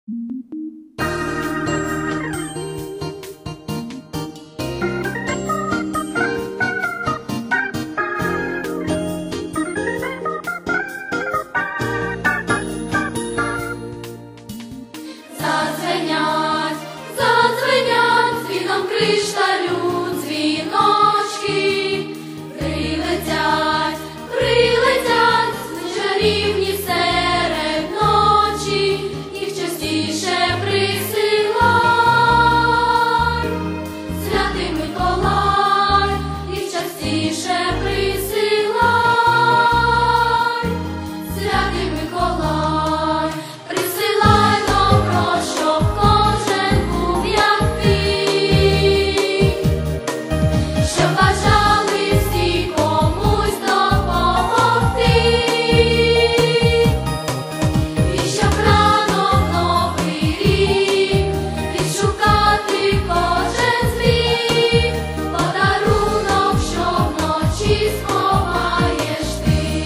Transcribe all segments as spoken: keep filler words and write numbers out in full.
Задзвенять, задзвенять дзвіном кришталю дзвіночки, прилетять, прилетять чарівні серед ночі, їх частіше присилай. Святий Миколай, їх частіше присилай. Святий Миколай, присилай добро, щоб кожен був як ти, щоб бажали всі комусь допомогти, і щоб рано в новий рік відшукати кожен зміг подарунок, що вночі сховаєш ти.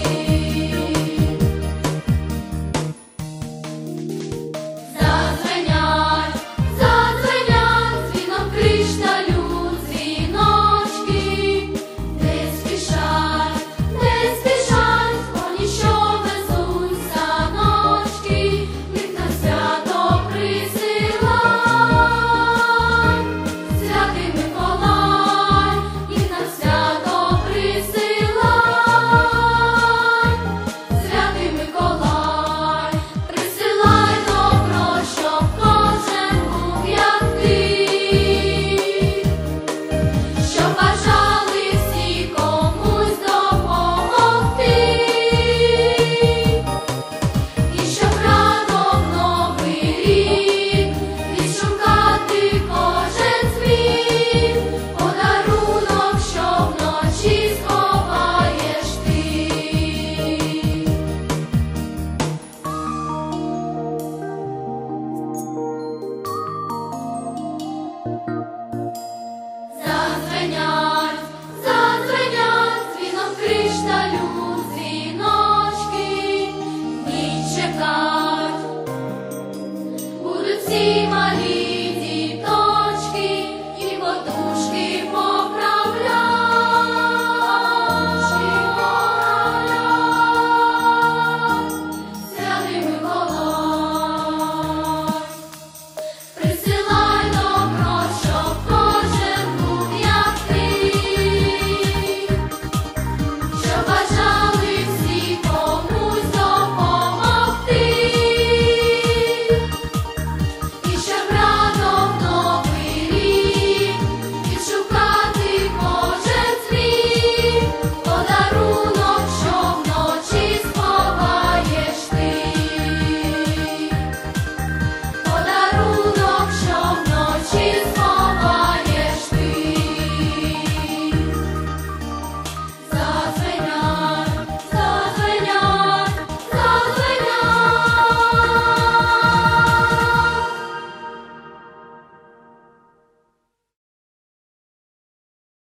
Задзвенять, задзвенять дзвіном кришталю дзвіночки, не спішать, не спішать коні, що везуть саночки, їх на свято присилай. Святий Миколай, їх на свято присилай. Святий Миколай, присилай добро, щоб кожен був як ти, щоб бажали всі комусь допомогти, і щоб рано в новий рік відшукати кожен зміг подарунок, що вночі сховаєш ти. Задзвенять, задзвенять дзвіном кришталю дзвіночки, ніч чекать будуть всі